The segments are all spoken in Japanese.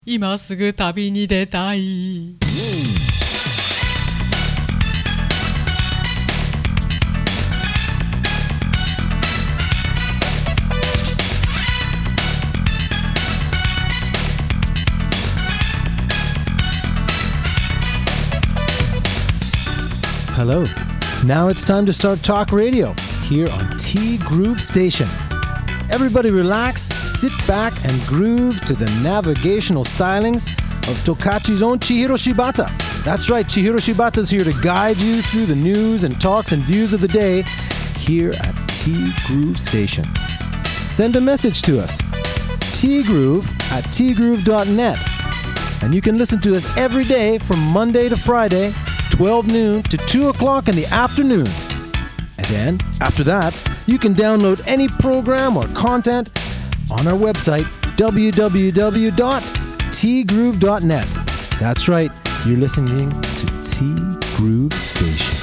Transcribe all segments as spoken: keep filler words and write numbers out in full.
今すぐ旅に出たい。 Hello. Now it's time to start Talk Radio here on T Groove Station. Everybody relax, sit back and groove to the navigational stylings of Tokachi's own Chihiro Shibata. That's right, Chihiro Shibata's here to guide you through the news and talks and views of the day here at T Groove Station. Send a message to us, tgroove at t groove dot net. And you can listen to us every day from Monday to Friday, twelve noon to two o'clock in the afternoon. And then, after that, you can download any program or content on our website, w w w dot t groove dot net. That's right, you're listening to T Groove Station.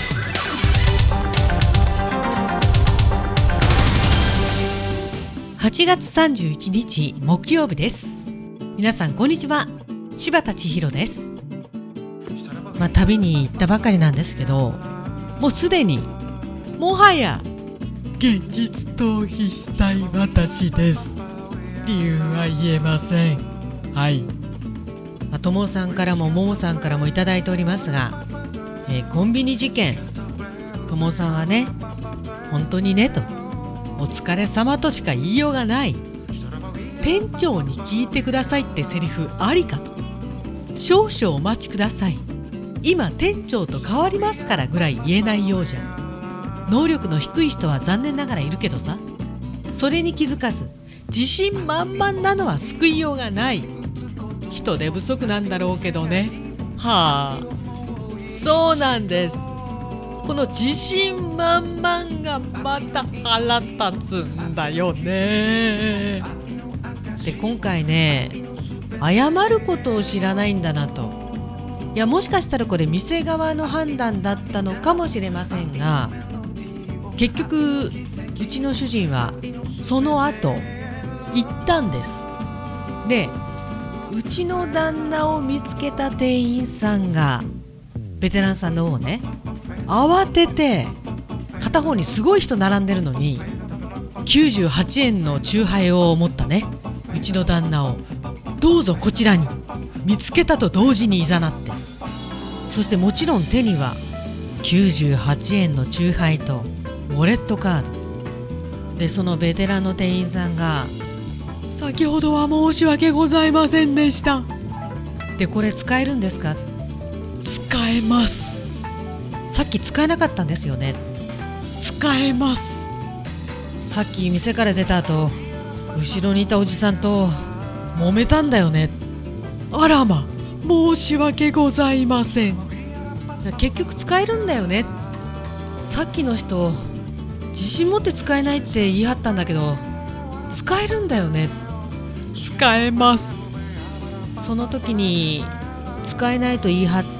はちがつさんじゅういちにち木曜日です。皆さんこんにちは、柴田千尋です。まあ、旅に行ったばかりなんですけど、もうすでにもはや現実逃避したい私です。理由は言えません。はい、まあ、ともさんからもももさんからもいただいておりますが、えー、コンビニ事件、ともさんはね、本当にねと、お疲れ様としか言いようがない。店長に聞いてくださいってセリフありかと。少々お待ちください、今店長と変わりますからぐらい言えないようじゃ。能力の低い人は残念ながらいるけどさ、それに気づかず自信満々なのは救いようがない。人手不足なんだろうけどね。はあ、そうなんです。この自信満々がまた腹立つんだよね。で、今回ね、謝ることを知らないんだなと。いや、もしかしたらこれ店側の判断だったのかもしれませんが、結局うちの主人はその後行ったんです。で、うちの旦那を見つけた店員さんがベテランさんの方ね、慌てて片方にすごい人並んでるのにきゅうじゅうはちえんのチューハイを持ったね、うちの旦那をどうぞこちらに見つけたと同時に誘って、そしてもちろん手にはきゅうじゅうはちえんのチューハイとウォレットカードで、そのベテランの店員さんが、先ほどは申し訳ございませんでしたで、これ使えるんですか。使えます。さっき使えなかったんですよね。使えます。さっき店から出た後、後ろにいたおじさんと揉めたんだよね。あらま、申し訳ございません。結局使えるんだよね。さっきの人自信持って使えないって言い張ったんだけど、使えるんだよね。使えます。その時に使えないと言い張った、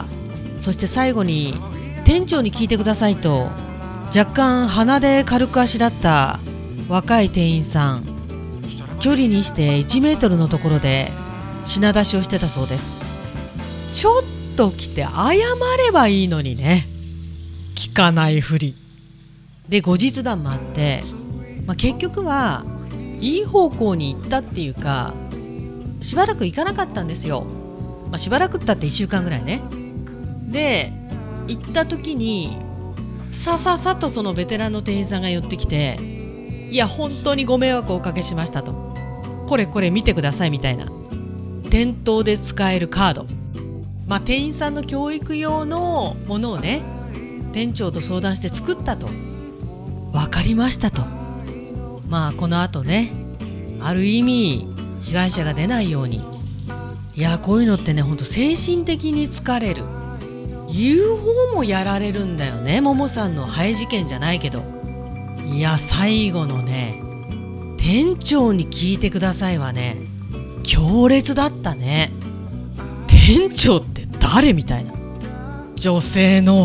そして最後に店長に聞いてくださいと若干鼻で軽くあしらった若い店員さん、距離にしていちメートルのところで品出しをしてたそうです。ちょっと来て謝ればいいのにね。聞かないふりで後日談もあって、まあ、結局はいい方向に行ったっていうか、しばらく行かなかったんですよ。まあ、しばらくったっていっしゅうかんぐらいね。で、行った時にさささとそのベテランの店員さんが寄ってきて、いや本当にご迷惑をおかけしましたと、これこれ見てくださいみたいな、店頭で使えるカード、まあ、店員さんの教育用のものをね、店長と相談して作ったと。分かりましたと。まあこの後ね、ある意味被害者が出ないように、いやこういうのってね、ほんと精神的に疲れる。言う方もやられるんだよね。ももさんのハエ事件じゃないけど、いや最後のね、店長に聞いてくださいはね、強烈だったね。店長って誰みたいな。女性の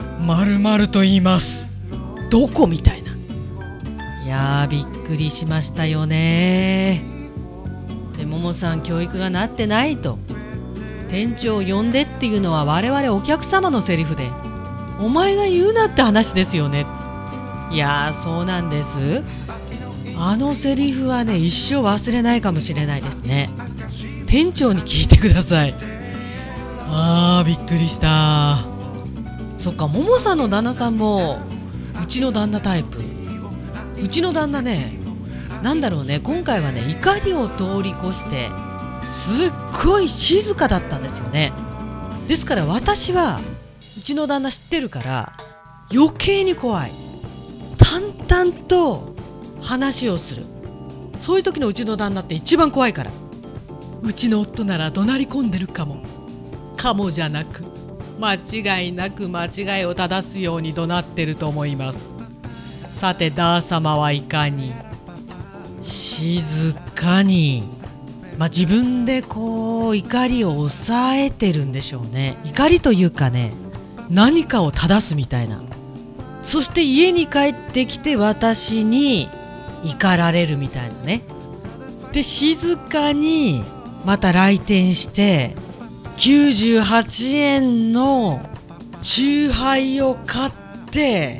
〇〇と言います、どこみたいな。いやーびっくりしましたよね。でもももさん教育がなってないと、店長を呼んでっていうのは我々お客様のセリフで、お前が言うなって話ですよね。いやーそうなんです。あのセリフはね一生忘れないかもしれないですね。店長に聞いてください。あーびっくりした。そっか、ももさんの旦那さんもうちの旦那タイプ。うちの旦那ね、なんだろうね、今回はね怒りを通り越してすっごい静かだったんですよね。ですから私はうちの旦那知ってるから余計に怖い。淡々と話をする。そういう時のうちの旦那って一番怖いから。うちの夫なら怒鳴り込んでるかも。かもじゃなく、間違いなく間違いを正すように怒鳴ってると思います。さてダー様はいかに。静かに、まあ、自分でこう怒りを抑えてるんでしょうね。怒りというかね、何かを正すみたいな。そして家に帰ってきて私に怒られるみたいなね。で静かにまた来店してきゅうじゅうはちえんのチューハイを買って、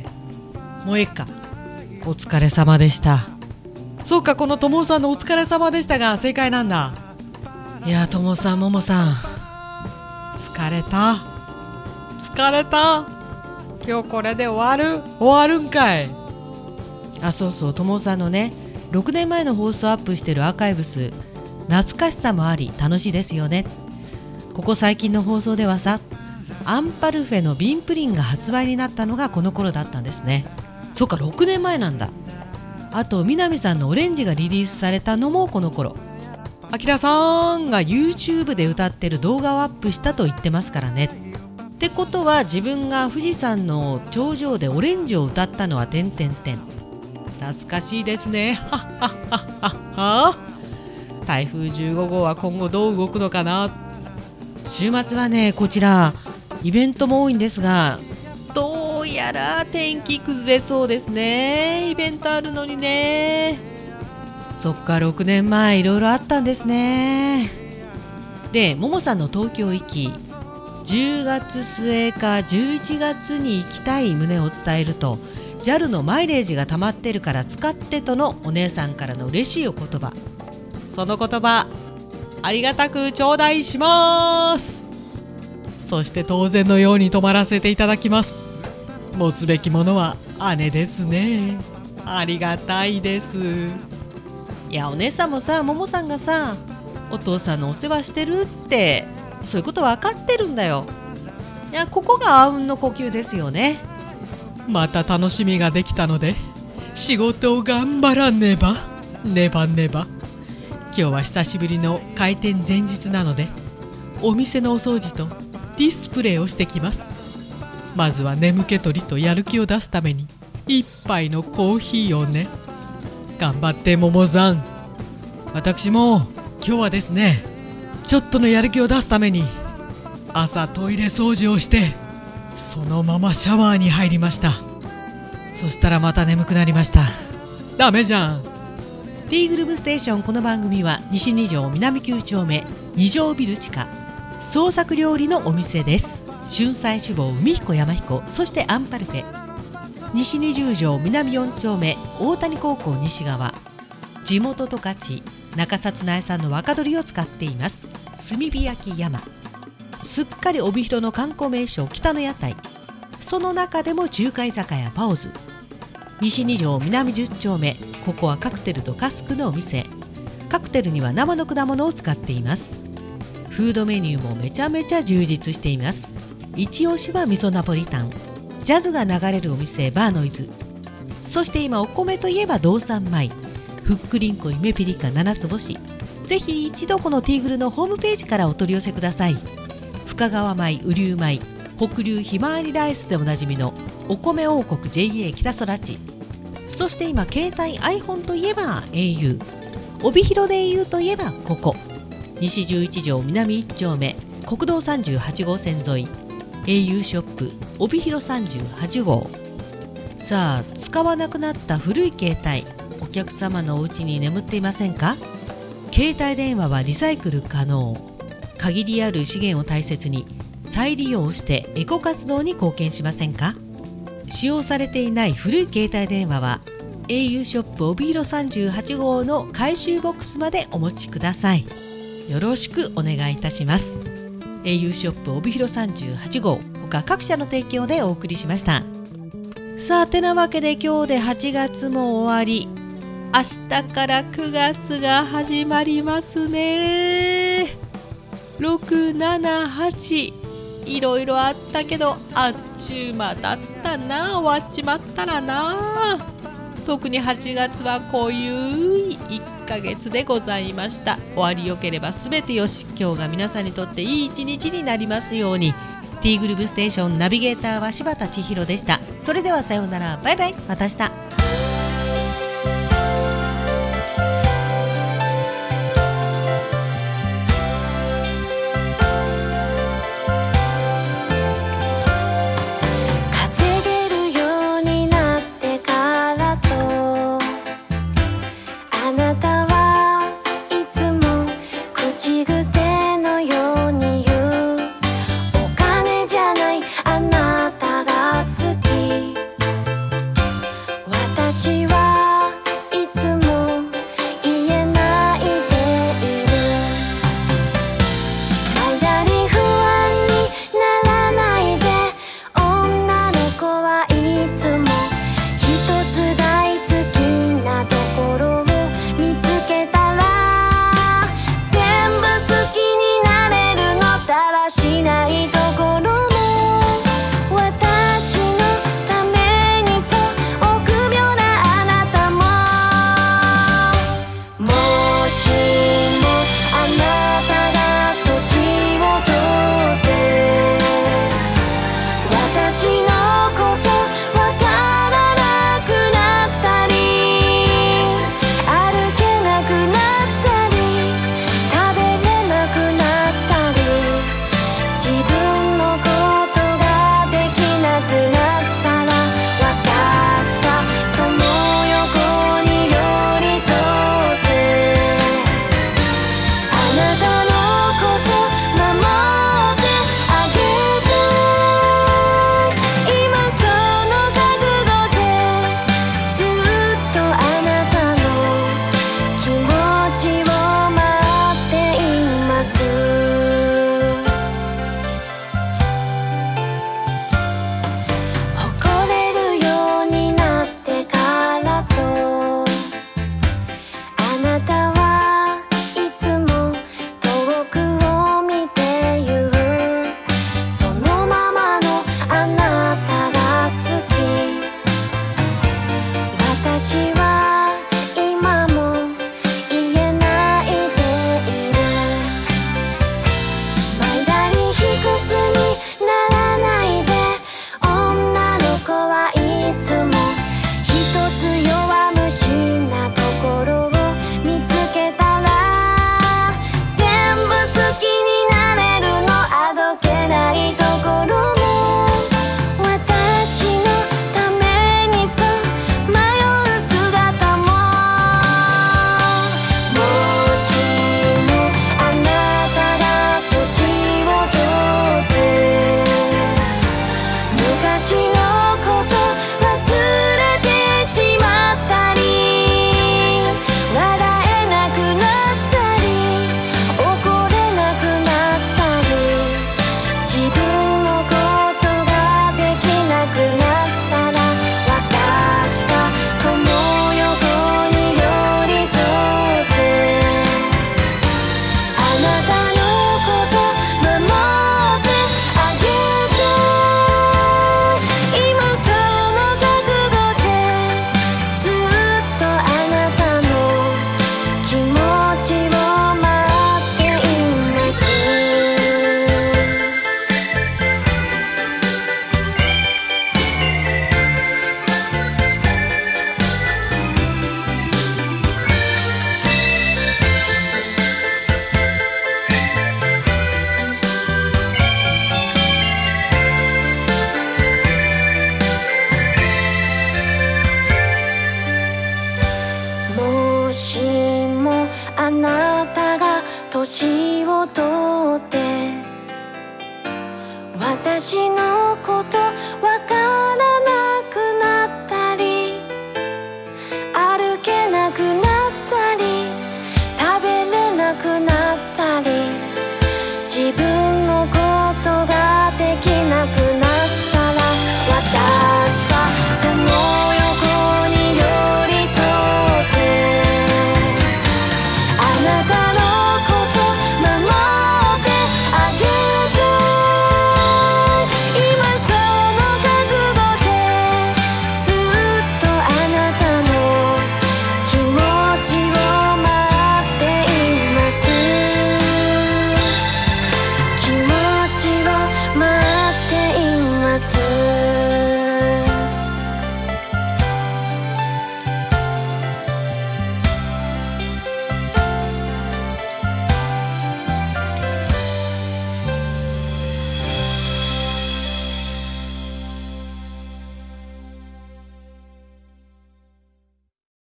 もうええか、お疲れ様でした。そうか、このともさんのお疲れ様でしたが正解なんだ。いやともさんももさん疲れた疲れた。今日これで終わる終わるんかい。あ、そうそう、ともさんのねろくねんまえの放送アップしてるアーカイブス、懐かしさもあり楽しいですよね。ここ最近の放送ではさ、アンパルフェの瓶プリンが発売になったのがこの頃だったんですね。そっか、ろくねんまえなんだ。あと南さんのオレンジがリリースされたのもこの頃。あきらさんが YouTube で歌ってる動画をアップしたと言ってますからね。ってことは自分が富士山の頂上でオレンジを歌ったのは点々点。懐かしいですね。はっはっはっはっは。台風じゅうごごうは今後どう動くのかな。週末はねこちらイベントも多いんですが、どうやら天気崩れそうですね。イベントあるのにね。そっか、ろくねんまえいろいろあったんですね。でももさんの東京行き、じゅうがつすえかじゅういちがつに行きたい旨を伝えると ジャル のマイレージが溜まってるから使ってとのお姉さんからの嬉しいお言葉。その言葉ありがたく頂戴します。そして当然のように泊まらせていただきます。持つべきものは姉ですね。ありがたいです。いやお姉さんもさ、ももさんがさお父さんのお世話してるってそういうこと分かってるんだよ。いやここがあうんの呼吸ですよね。また楽しみができたので仕事を頑張らねばねばねば。今日は久しぶりの開店前日なのでお店のお掃除とディスプレイをしてきます。まずは眠気取りとやる気を出すために一杯のコーヒーをね。頑張ってももさん。私も今日はですねちょっとのやる気を出すために朝トイレ掃除をしてそのままシャワーに入りました。そしたらまた眠くなりました。ダメじゃん。ティーグルーブステーション。この番組は西に条南きゅう丁目に条ビル地下創作料理のお店です。春菜志望海彦山彦、そしてアンパルフェ。西にじゅう条南よん丁目大谷高校西側。地元十勝中札内産の若鶏を使っています。炭火焼き山。すっかり帯広の観光名所北の屋台。その中でも中華居酒屋パオズ。西に条南じゅう丁目、ここはカクテルとカスクのお店。カクテルには生の果物を使っています。フードメニューもめちゃめちゃ充実しています。一押しは味噌ナポリタン。ジャズが流れるお店バーノイズ。そして今お米といえば道産米、ふっくりんこ夢ピリカ七つ星。ぜひ一度このティーグルのホームページからお取り寄せください。深川米、雨竜米、北流ひまわりライスでおなじみのお米王国 ジェイエー 北空地。そして今携帯 iPhone といえば エーユー、 帯広で エーユー といえばここ西じゅういち条南いち丁目国道さんじゅうはち号線沿い エーユー ショップ帯広さんじゅうはち号。さあ使わなくなった古い携帯、お客様のお家に眠っていませんか？ 携帯電話はリサイクル可能。限りある資源を大切に再利用してエコ活動に貢献しませんか？使用されていない古い携帯電話は エーユー ショップ帯広さんじゅうはち号の回収ボックスまでお持ちください。よろしくお願いいたします。 エーユー ショップ帯広さんじゅうはち号他各社の提供でお送りしました。さあてなわけで今日ではちがつも終わり、明日からくがつが始まりますね。ろく、なな、はちいろいろあったけどあっちゅう間だったな。終わっちまったらな。特にはちがつはこういういっかげつでございました。終わりよければすべてよし。今日が皆さんにとっていい一日になりますように。 T グループステーションナビゲーターは柴田千尋でした。それではさようなら、バイバイ、また明日。 私の